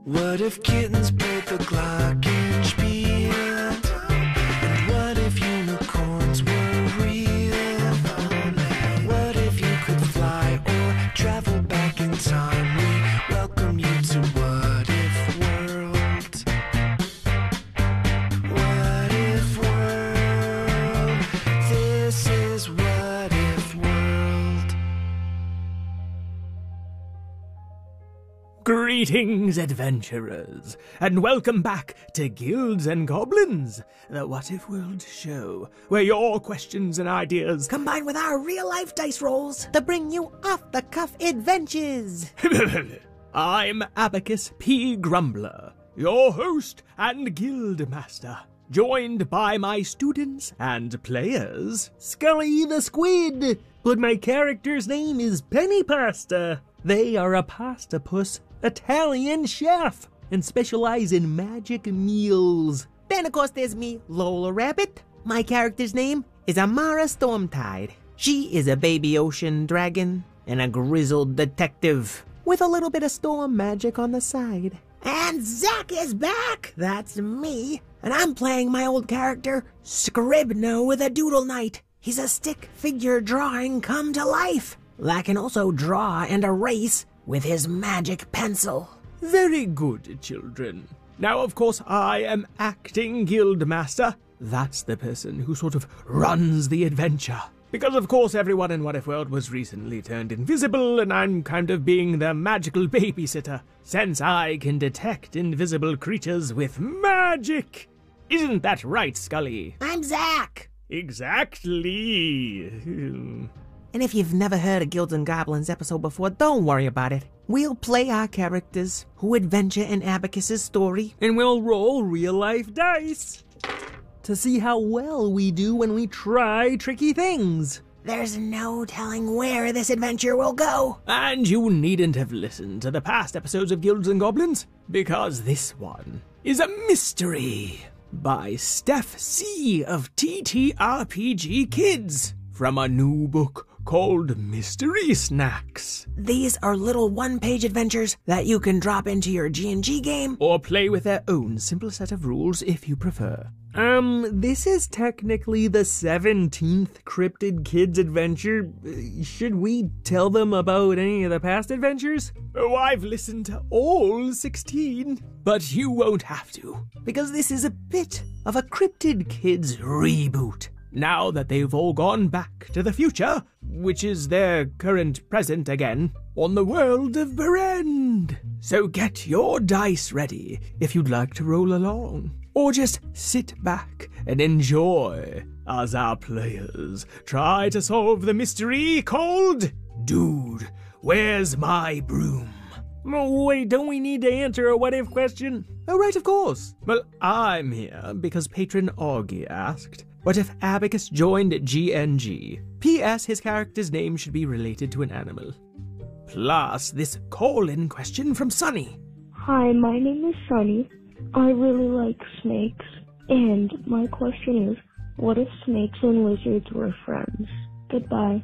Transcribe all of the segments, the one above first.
What if kittens played the glockenspiel? And what if unicorns were real? What if you could fly or travel back in time? We welcome you to What If World. What If World. This is What If World. Greetings, adventurers, and welcome back to Guilds and Goblins, the What If World show, where your questions and ideas combined with our real-life dice rolls to bring you off-the-cuff adventures. I'm Abacus P. Grumbler, your host and guild master, joined by my students and players, Scully the Squid, but my character's name is Penny Pasta. They are a pastapus Italian chef and specialize in magic meals. Then, of course, there's me, Lola Rabbit. My character's name is Amara Stormtide. She is a baby ocean dragon and a grizzled detective with a little bit of storm magic on the side. And Zach is back! That's me. And I'm playing my old character, Scribner with a Doodle Knight. He's a stick figure drawing come to life that can also draw and erase with his magic pencil. Very good, children. Now, of course, I am acting guild master. That's the person who sort of runs the adventure. Because, of course, everyone in What If World was recently turned invisible, and I'm kind of being the magical babysitter, since I can detect invisible creatures with magic. Isn't that right, Scully? I'm Zach. Exactly. And if you've never heard a Guilds and Goblins episode before, don't worry about it. We'll play our characters who adventure in Abacus's story. And we'll roll real-life dice to see how well we do when we try tricky things. There's no telling where this adventure will go. And you needn't have listened to the past episodes of Guilds and Goblins, because this one is a mystery by Steph C. of TTRPG Kids from a new book called Mystery Snacks. These are little one-page adventures that you can drop into your G&G game or play with their own simple set of rules if you prefer. This is technically the 17th Cryptid Kids adventure. Should we tell them about any of the past adventures? Oh, I've listened to all 16, but you won't have to, because this is a bit of a Cryptid Kids reboot. Now that they've all gone back to the future, which is their current present again, on the world of Berend. So get your dice ready if you'd like to roll along, or just sit back and enjoy as our players try to solve the mystery called Dude, Where's My Broom? Oh, wait, don't we need to answer a what-if question? Oh, right, of course. Well, I'm here because patron Augie asked, what if Abacus joined GNG? P.S. His character's name should be related to an animal. Plus, this call-in question from Sunny. Hi, my name is Sunny. I really like snakes. And my question is, what if snakes and lizards were friends? Goodbye.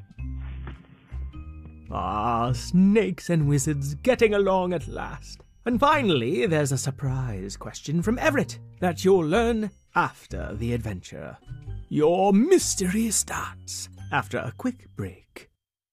Ah, snakes and wizards getting along at last. And finally, there's a surprise question from Everett that you'll learn after the adventure. Your mystery starts after a quick break.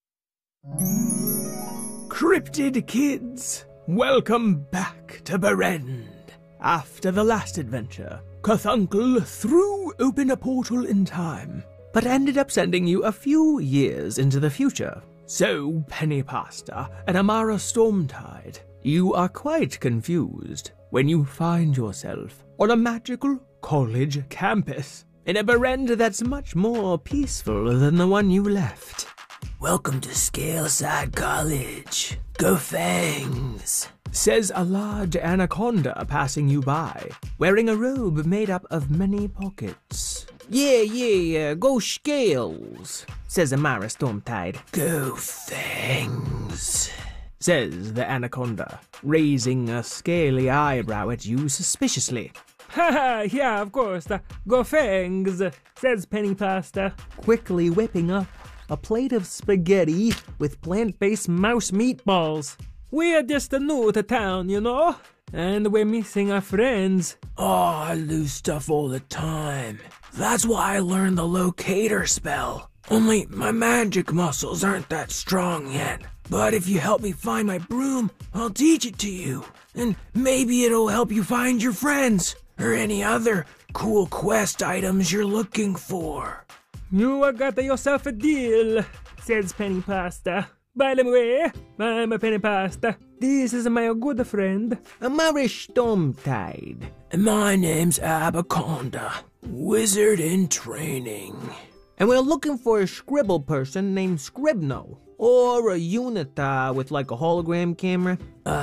Cryptid Kids, welcome back to Berend. After the last adventure, Cthulhu threw open a portal in time, but ended up sending you a few years into the future. So, Penny Pasta and Amara Stormtide, you are quite confused when you find yourself on a magical college campus in a Berend that's much more peaceful than the one you left. Welcome to Scaleside College. Go Fangs, says a large anaconda passing you by, wearing a robe made up of many pockets. Yeah, go Scales, says Amara Stormtide. Go Fangs, says the anaconda, raising a scaly eyebrow at you suspiciously. Haha, yeah, of course, go Fangs, says Penny Pasta, quickly whipping up a plate of spaghetti with plant-based mouse meatballs. We're just new to town, you know. And we're missing our friends. Oh, I lose stuff all the time. That's why I learned the locator spell. Only my magic muscles aren't that strong yet. But if you help me find my broom, I'll teach it to you. And maybe it'll help you find your friends, or any other cool quest items you're looking for. You got yourself a deal, says Penny Pasta. By the way, I'm a Penny Pasta. This is my good friend, Amaris Stormtide. And my name's Abaconda, wizard in training. And we're looking for a scribble person named Scribno. Or a Unita with like a hologram camera.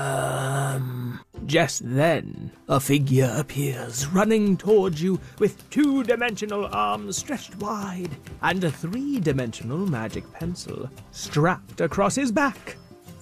Just then, a figure appears running towards you with 2-dimensional arms stretched wide and a 3-dimensional magic pencil strapped across his back.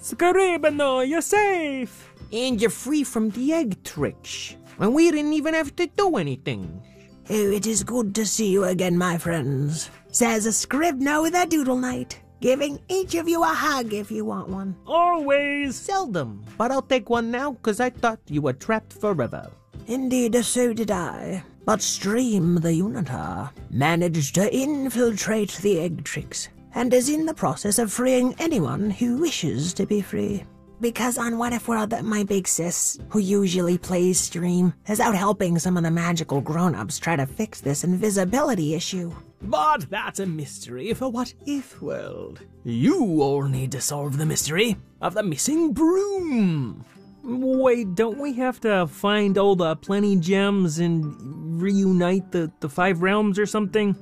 Scribno, you're safe. And you're free from the egg tricks. And we didn't even have to do anything. Oh, it is good to see you again, my friends, says a Scribno with a doodle knight, giving each of you a hug if you want one. Always. Seldom, but I'll take one now because I thought you were trapped forever. Indeed, so did I. But Stream the Unita managed to infiltrate the egg tricks and is in the process of freeing anyone who wishes to be free. Because on What If World, my big sis, who usually plays Stream, is out helping some of the magical grown-ups try to fix this invisibility issue. But that's a mystery for What If World. You all need to solve the mystery of the missing broom. Wait, don't we have to find all the plenty gems and reunite the 5 realms or something?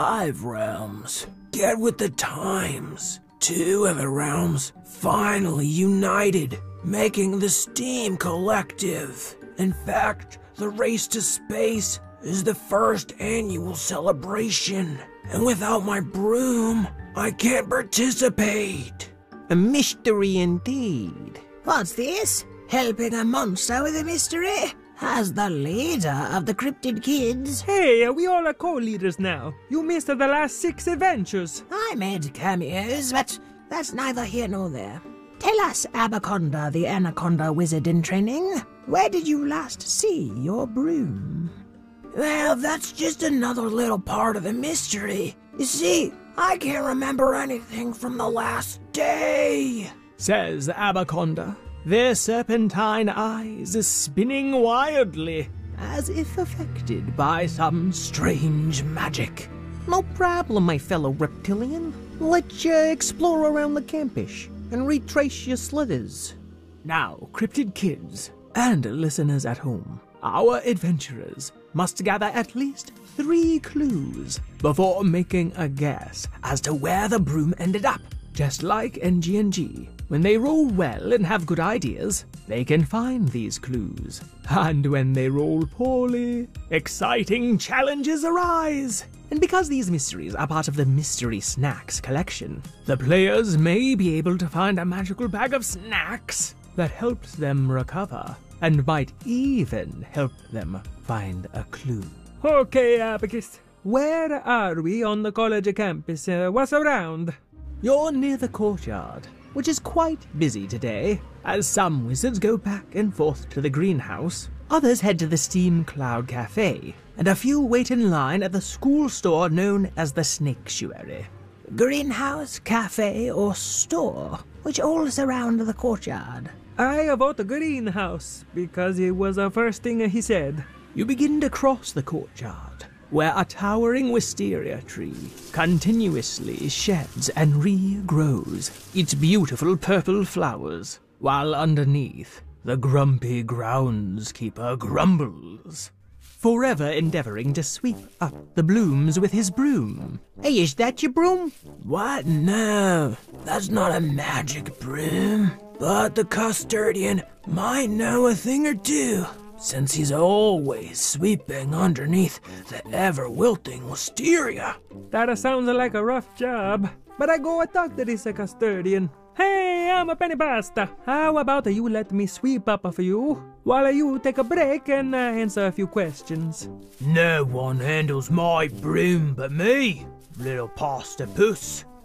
5 realms. Get with the times. 2 of the realms finally united, making the Steam Collective. In fact, the Race to Space is the first annual celebration, and without my broom, I can't participate. A mystery indeed. What's this? Helping a monster with a mystery? As the leader of the Cryptid Kids, Hey, we all are co-leaders now. You missed the last 6 adventures. I made cameos, but that's neither here nor there. Tell us, Abaconda, the Anaconda wizard in training, where did you last see your broom? Well, that's just another little part of the mystery. You see, I can't remember anything from the last day, says Abaconda, their serpentine eyes spinning wildly, as if affected by some strange magic. No problem, my fellow reptilian. Let's explore around the campus and retrace your slithers. Now, Cryptid Kids and listeners at home, our adventurers must gather at least 3 clues before making a guess as to where the broom ended up. Just like NG&G, when they roll well and have good ideas, they can find these clues. And when they roll poorly, exciting challenges arise. And because these mysteries are part of the Mystery Snacks collection, the players may be able to find a magical bag of snacks that helps them recover, and might even help them find a clue. Okay, Abacus. Where are we on the college campus? What's around? You're near the courtyard, which is quite busy today, as some wizards go back and forth to the greenhouse, others head to the Steam Cloud Cafe, and a few wait in line at the school store known as the Snakeshuary. greenhouse, cafe, or store, which all surround the courtyard. I vote the greenhouse, because it was the first thing he said. You begin to cross the courtyard, where a towering wisteria tree continuously sheds and regrows its beautiful purple flowers, while underneath, the grumpy groundskeeper grumbles, forever endeavoring to sweep up the blooms with his broom. Hey, is that your broom? What? No, that's not a magic broom. But the custodian might know a thing or two, since he's always sweeping underneath the ever-wilting wisteria. That sounds like a rough job, but I go and talk to this custodian. Hey, I'm a Penny Pasta. How about you let me sweep up for you, while you take a break and answer a few questions? No one handles my broom but me, little pasta puss,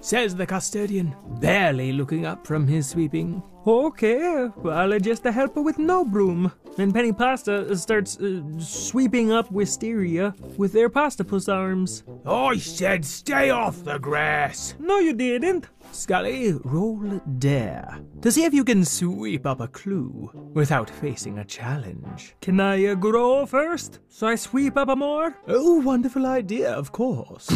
says the custodian, barely looking up from his sweeping. Okay, I'll adjust the helper with no broom. And Penny Pasta starts sweeping up Wisteria with their Pastapus arms. I said stay off the grass. No, you didn't. Scully, roll dare to see if you can sweep up a clue without facing a challenge. Can I grow first, so I sweep up a more? Oh, wonderful idea, of course.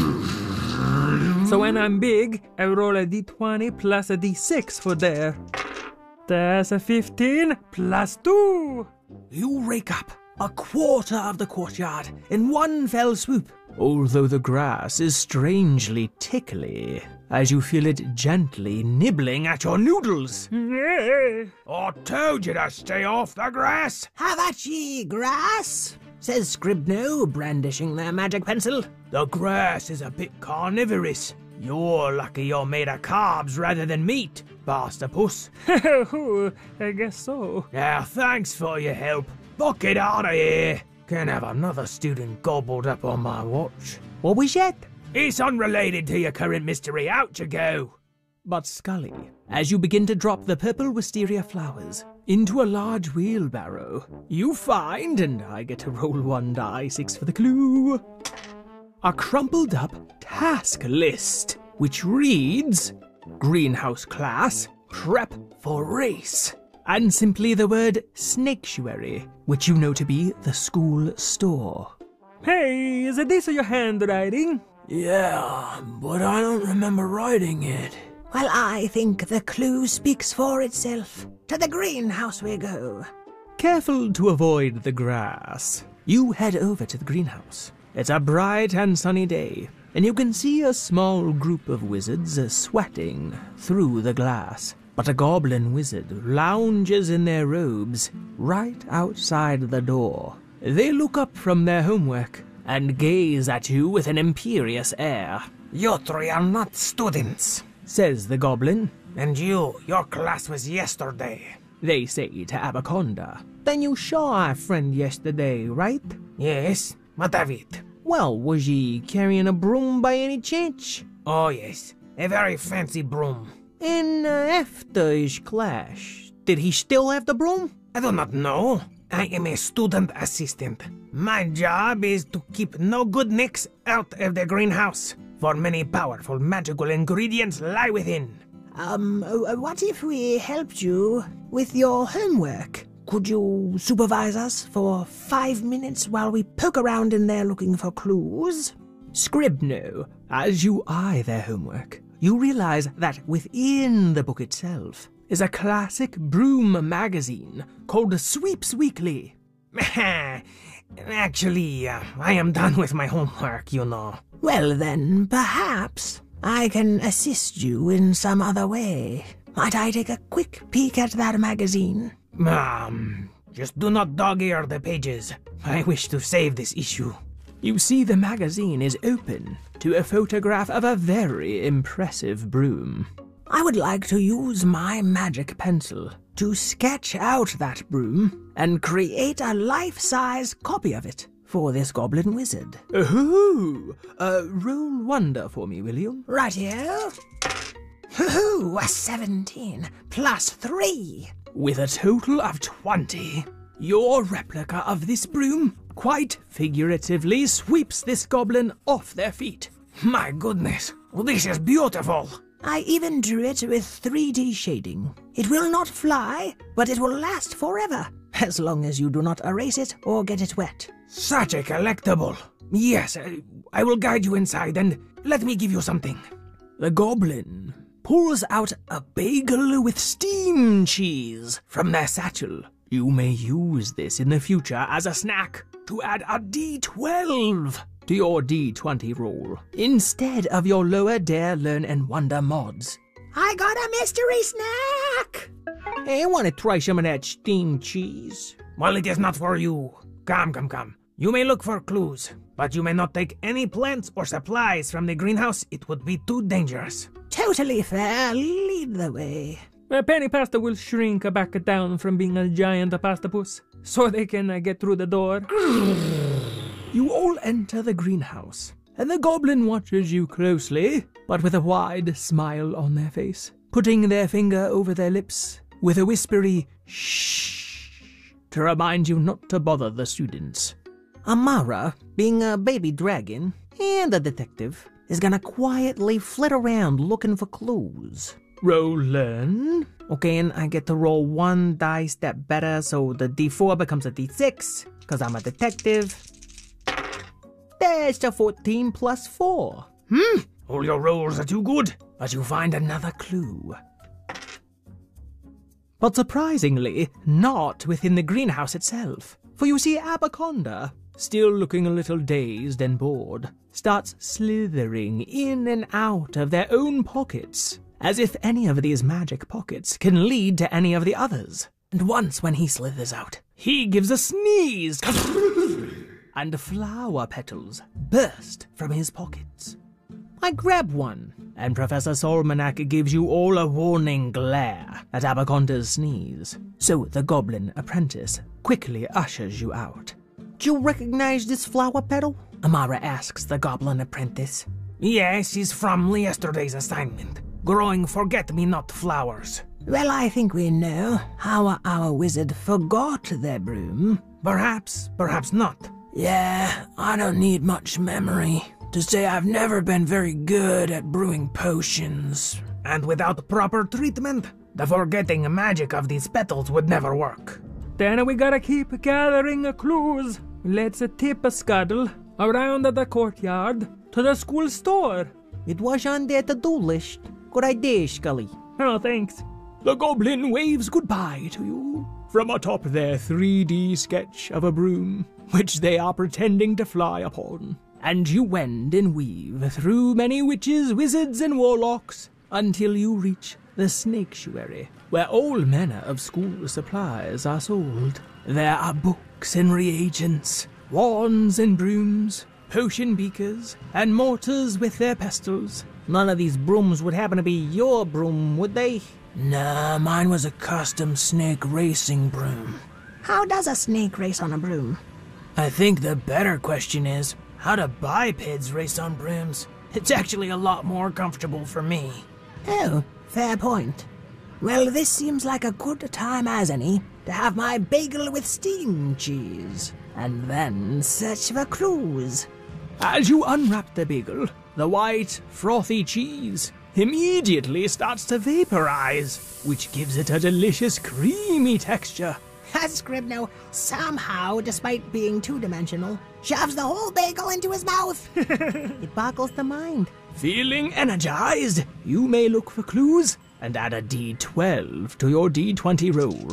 So when I'm big, I roll a d20 plus a d6 for dare. That's a 15 plus 2. You rake up a quarter of the courtyard in one fell swoop, although the grass is strangely tickly as you feel it gently nibbling at your noodles. Yeah. I told you to stay off the grass. Have at ye, grass, says Scribno, brandishing their magic pencil. The grass is a bit carnivorous. You're lucky you're made of carbs rather than meat, Pastapus. I guess so. Now, thanks for your help. Buck it out of here. Can't have another student gobbled up on my watch. What was that? It's unrelated to your current mystery. Out you go. But Scully, as you begin to drop the purple wisteria flowers into a large wheelbarrow, you find, and I get to roll one d6 for the clue, a crumpled up task list, which reads, Greenhouse class, prep for race, and simply the word snaketuary, which you know to be the school store. Hey, is this your handwriting? Yeah, but I don't remember writing it. Well, I think the clue speaks for itself. To the greenhouse we go. Careful to avoid the grass, you head over to the greenhouse. It's a bright and sunny day, and you can see a small group of wizards sweating through the glass. But a goblin wizard lounges in their robes right outside the door. They look up from their homework and gaze at you with an imperious air. You three are not students. Says the goblin. And your class was yesterday. They say to Abaconda. Then you saw our friend yesterday, right? Yes, what of it? Well, was he carrying a broom by any chance? Oh yes, a very fancy broom. And after his class, did he still have the broom? I do not know. I am a student assistant. My job is to keep no good nicks out of the greenhouse, for many powerful magical ingredients lie within. What if we helped you with your homework? Could you supervise us for 5 minutes while we poke around in there looking for clues? Scribno, as you eye their homework, you realize that within the book itself is a classic broom magazine called Sweeps Weekly. Actually, I am done with my homework, you know. Well then, perhaps I can assist you in some other way. Might I take a quick peek at that magazine? Just do not dog-ear the pages. I wish to save this issue. You see the magazine is open to a photograph of a very impressive broom. I would like to use my magic pencil to sketch out that broom and create a life-size copy of it for this goblin wizard. Ooh, roll wonder for me, will you? Rightio. Hoo-hoo, a 17 plus 3. With a total of 20, your replica of this broom quite figuratively sweeps this goblin off their feet. My goodness, this is beautiful. I even drew it with 3D shading. It will not fly, but it will last forever, as long as you do not erase it or get it wet. Such a collectible. Yes, I will guide you inside and let me give you something. The goblin pulls out a bagel with steam cheese from their satchel. You may use this in the future as a snack to add a D12 to your D20 roll, instead of your lower Dare, Learn, and Wonder mods. I got a mystery snack! Hey, I want to try some of that steamed cheese. Well, it is not for you. Come. You may look for clues, but you may not take any plants or supplies from the greenhouse. It would be too dangerous. Totally fair. Lead the way. Penny Pasta will shrink back down from being a giant pastapus, so they can get through the door. You all enter the greenhouse, and the goblin watches you closely, but with a wide smile on their face, putting their finger over their lips with a whispery shh to remind you not to bother the students. Amara, being a baby dragon and a detective, is gonna quietly flit around looking for clues. Roll learn. Okay, and I get to roll one die step better, so the D4 becomes a D6, because I'm a detective. There's a 14 plus 4. All your rolls are too good, but you find another clue. But surprisingly, not within the greenhouse itself. For you see Abaconda, still looking a little dazed and bored, starts slithering in and out of their own pockets, as if any of these magic pockets can lead to any of the others. And once when he slithers out, he gives a sneeze, and flower petals burst from his pockets. I grab one, and Professor Solmanac gives you all a warning glare at Abaconda's sneeze. So the goblin apprentice quickly ushers you out. Do you recognize this flower petal? Amara asks the goblin apprentice. Yes, he's from yesterday's assignment, growing forget-me-not flowers. Well, I think we know how our wizard forgot their broom. Perhaps not. Yeah, I don't need much memory to say I've never been very good at brewing potions. And without proper treatment, the forgetting magic of these petals would never work. Then we gotta keep gathering clues. Let's tip a scuttle around the courtyard to the school store. It was on their to-do list. Good idea, Scully. Oh, thanks. The goblin waves goodbye to you from atop their 3D sketch of a broom, which they are pretending to fly upon. And you wend and weave through many witches, wizards, and warlocks until you reach the Snaketuary, where all manner of school supplies are sold. There are books and reagents, wands and brooms, potion beakers, and mortars with their pestles. None of these brooms would happen to be your broom, would they? Nah, mine was a custom snake racing broom. How does a snake race on a broom? I think the better question is, how do bipeds race on brooms? It's actually a lot more comfortable for me. Oh, fair point. Well, this seems like a good time as any to have my bagel with steam cheese, and then search for clues. As you unwrap the bagel, the white, frothy cheese immediately starts to vaporize, which gives it a delicious, creamy texture. Scribner, somehow, despite being two-dimensional, shoves the whole bagel into his mouth. It boggles the mind. Feeling energized, you may look for clues and add a D12 to your D20 roll.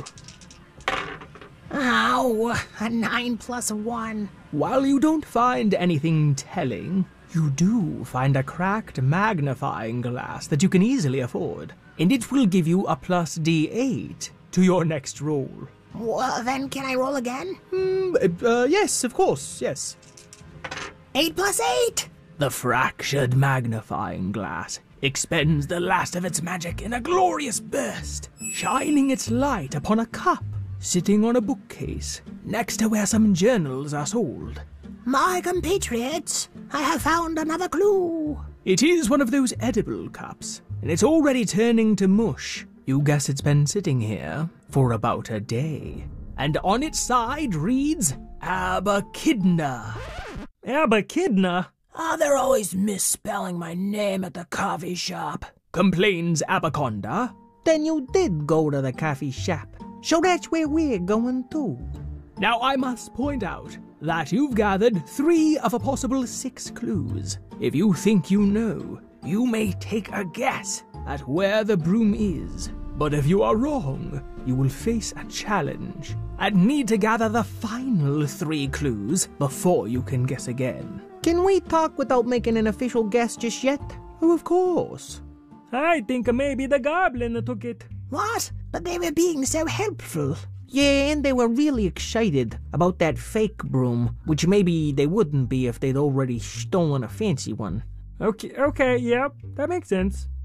Ow, a 9 plus 1. While you don't find anything telling, you do find a cracked magnifying glass that you can easily afford, and it will give you a plus D8 to your next roll. Well, then can I roll again? Yes, of course, yes. 8 plus 8! The fractured magnifying glass expends the last of its magic in a glorious burst, shining its light upon a cup sitting on a bookcase next to where some journals are sold. My compatriots, I have found another clue. It is one of those edible cups, and it's already turning to mush. You guess it's been sitting here for about a day. And on its side reads, Abachidna. Abachidna? They're always misspelling my name at the coffee shop, complains Abaconda. Then you did go to the coffee shop. So that's where we're going too. Now I must point out that you've gathered 3 of a possible 6 clues. If you think you know, you may take a guess at where the broom is. But if you are wrong, you will face a challenge and need to gather the final 3 clues before you can guess again. Can we talk without making an official guess just yet? Oh, of course. I think maybe the goblin took it. What? But they were being so helpful. Yeah, and they were really excited about that fake broom, which maybe they wouldn't be if they'd already stolen a fancy one. Okay, yep, that makes sense.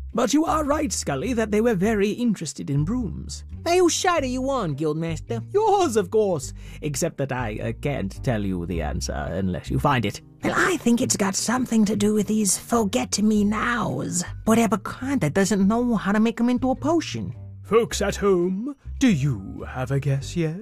But you are right, Scully, that they were very interested in brooms. Hey, whose side are you on, Guildmaster? Yours, of course, except that I can't tell you the answer unless you find it. Well, I think it's got something to do with these forget-me-nows. But Abaconda doesn't know how to make them into a potion. Folks at home, do you have a guess yet?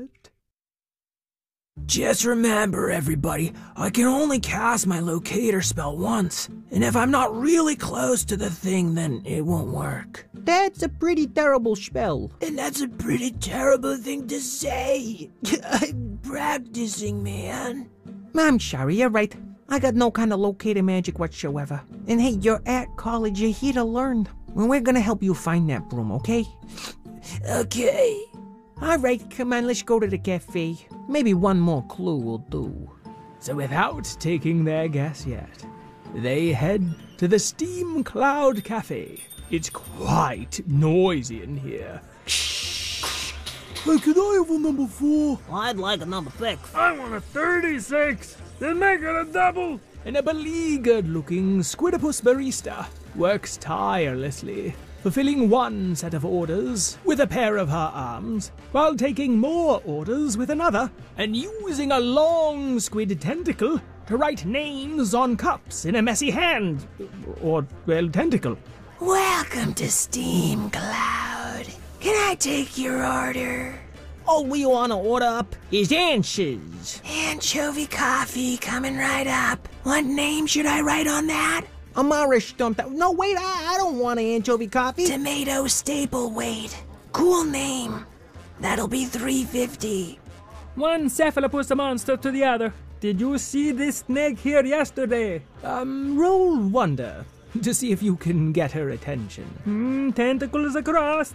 Just remember, everybody, I can only cast my locator spell once, and if I'm not really close to the thing, then it won't work. That's a pretty terrible spell. And that's a pretty terrible thing to say. I'm practicing, man. I'm sorry, you're right. I got no kind of locator magic whatsoever. And hey, you're at college, you're here to learn. And we're gonna help you find that broom, okay? Okay. Alright, come on, let's go to the cafe. Maybe one more clue will do. So without taking their guess yet, they head to the Steam Cloud Cafe. It's quite noisy in here. Hey, can I have a number 4? I'd like a number 6. I want a 36. Then make it a double. And a beleaguered-looking Squidopus barista works tirelessly, fulfilling one set of orders with a pair of her arms, while taking more orders with another, and using a long squid tentacle to write names on cups in a messy hand. Or, well, tentacle. Welcome to Steam Cloud. Can I take your order? All we want to order up is answers. Anchovy coffee coming right up. What name should I write on that? Amara stumped out. No, wait, I don't want an anchovy coffee. Tomato staple weight. Cool name. That'll be $3.50. One cephalopus monster to the other. Did you see this snake here yesterday? Roll wonder to see if you can get her attention. Tentacles across.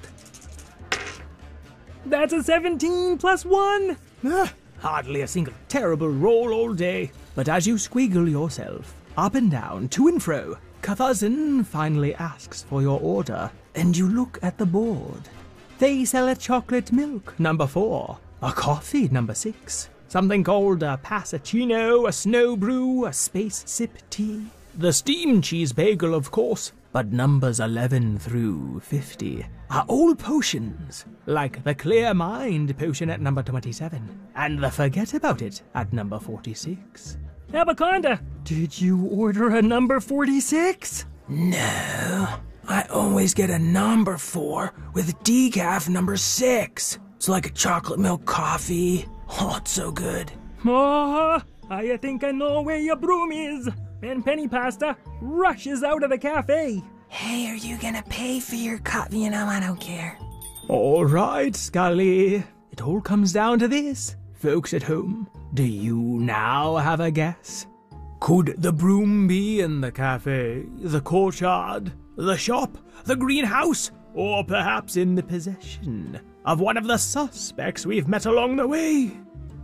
That's a 17 plus 1. Hardly a single terrible roll all day. But as you squiggle yourself up and down, to and fro, Cuthuzin finally asks for your order, and you look at the board. They sell a chocolate milk, number 4, a coffee, number 6, something called a passaccino, a snow brew, a space sip tea, the steam cheese bagel, of course, but numbers 11 through 50 are all potions, like the Clear Mind potion at number 27, and the Forget About It at number 46. Abaconda, did you order a number 46? No, I always get a number 4 with decaf number 6. It's like a chocolate milk coffee. Oh, it's so good. Oh, I think I know where your broom is. And Penny Pasta rushes out of the cafe. Hey, are you gonna pay for your coffee? You know, I don't care. All right, Scully. It all comes down to this. Folks at home, do you now have a guess? Could the broom be in the cafe, the courtyard, the shop, the greenhouse, or perhaps in the possession of one of the suspects we've met along the way?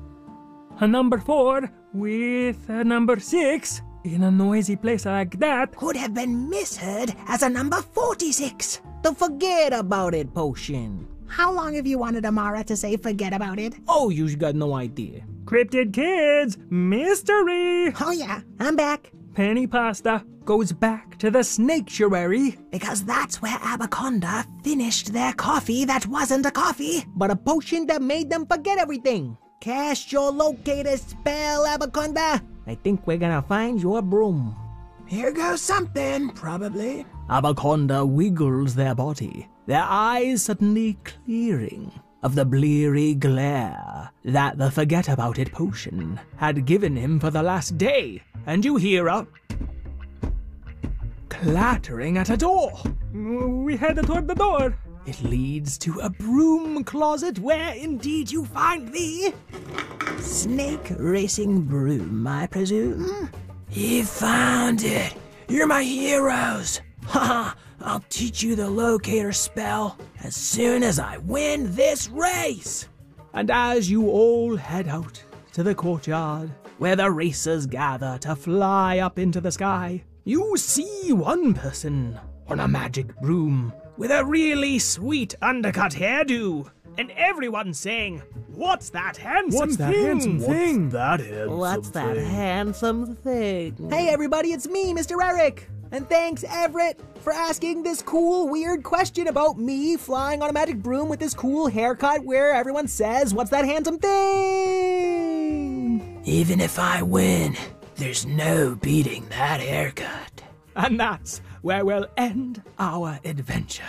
A number 4 with a number 6 in a noisy place like that could have been misheard as a number 46. The forget about it potion. How long have you wanted Amara to say forget about it? Oh, you got no idea. Cryptid Kids Mystery. Oh yeah, I'm back. Penny Pasta goes back to the snaketuary. Because that's where Abaconda finished their coffee that wasn't a coffee. But a potion that made them forget everything. Cast your locator spell, Abaconda. I think we're gonna find your broom. Here goes something, probably. Abaconda wiggles their body, their eyes suddenly clearing of the bleary glare that the Forget About It potion had given him for the last day, and you hear a clattering at a door. We headed toward the door. It leads to a broom closet where indeed you find the snake racing broom, I presume. You found it. You're my heroes. Haha, I'll teach you the locator spell as soon as I win this race. And as you all head out to the courtyard where the racers gather to fly up into the sky, you see one person on a magic broom with a really sweet undercut hairdo, and everyone saying, "What's that handsome thing? What's that handsome thing? Hey everybody, it's me, Mr. Eric. And thanks, Everett, for asking this cool, weird question about me flying on a magic broom with this cool haircut where everyone says, "What's that handsome thing?" Even if I win, there's no beating that haircut. And that's where we'll end our adventure.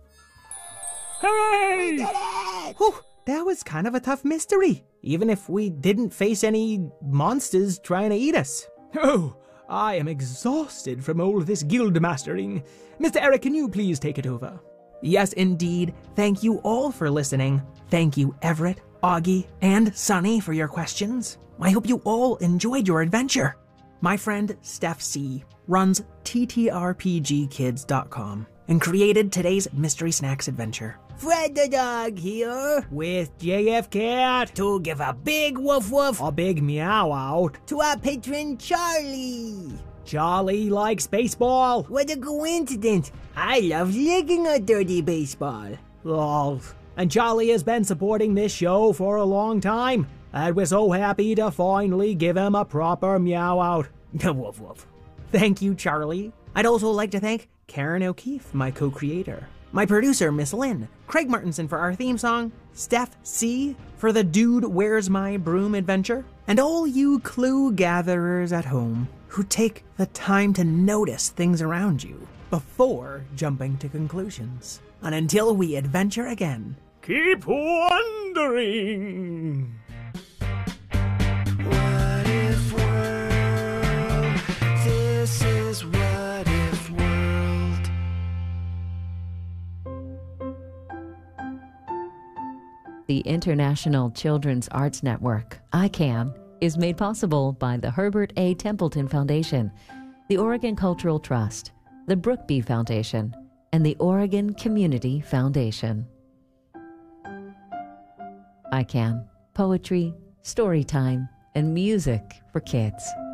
Hooray! Whew, that was kind of a tough mystery, even if we didn't face any monsters trying to eat us. Oh, I am exhausted from all this guild mastering. Mr. Eric, can you please take it over? Yes, indeed. Thank you all for listening. Thank you, Everett, Augie, and Sunny for your questions. I hope you all enjoyed your adventure. My friend Steph C. runs TTRPGkids.com and created today's Mystery Snacks adventure. Fred the dog here with JF Cat to give a big woof woof, a big meow out to our patron Charlie. Charlie likes baseball. What a coincidence. I love licking a dirty baseball. Oh, and Charlie has been supporting this show for a long time, and we're so happy to finally give him a proper meow out. Woof woof. Thank you, Charlie. I'd also like to thank Karen O'Keefe, my co-creator, my producer, Miss Lynn, Craig Martinson for our theme song, Steph C. for the Dude Where's My Broom adventure, and all you clue gatherers at home who take the time to notice things around you before jumping to conclusions. And until we adventure again, Keep wondering. What if world? This is what if world. The International Children's Arts Network, ICANN, is made possible by the Herbert A. Templeton Foundation, the Oregon Cultural Trust, the Brookby Foundation, and the Oregon Community Foundation. ICANN, poetry, story time, and music for kids.